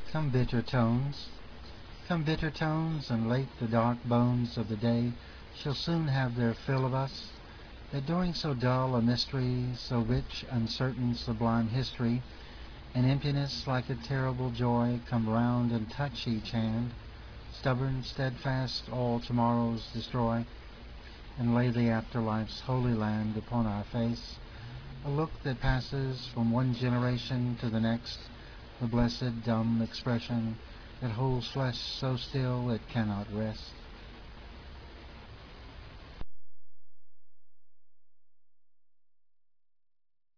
Come bitter tones, come bitter tones, and late the dark bones of the day shall soon have their fill of us, that during so dull a mystery, so rich, uncertain, sublime history, an emptiness like a terrible joy come round and touch each hand, stubborn, steadfast, all tomorrows destroy, and lay the afterlife's holy land upon our face, a look that passes from one generation to the next, the blessed dumb expression that holds flesh so still it cannot rest.